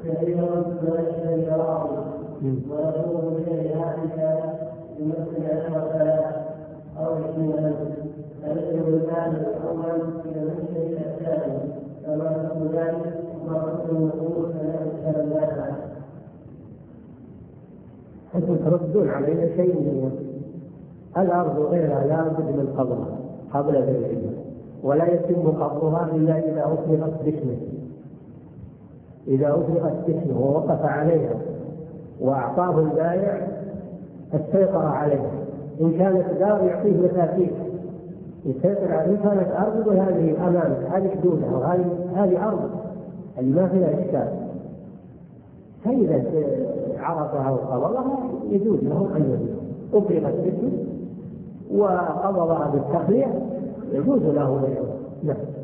كثيرا من الشيء راضي ويقول إليها إذا يمثل الوفاء أو الإيمان فيجب الإيمان الأول إلى المشتري الثاني كما تقول ذلك مرة النقود فلا الناس. أنتم تردون علينا شيء من الأرض غيرها لا بد من قبضها قبل بيعها، ولا يتم قبضها إلا إذا أفرغت باسمه، إذا أفرغت باسمه ووقف عليها وأعطاه البائع السيطرة عليها. إن كانت دار يعطيه مفاتيح يسيطر عليها، إن كانت أرض هذه أمانة، هذه حدودها وهذه أرض اللي ما فيها إشكال. فإذا عرفها وقبضها يجوز له أن يبيع، أفرغت باسمه وقبضها بالتخلية يجوز له بيعها. نعم.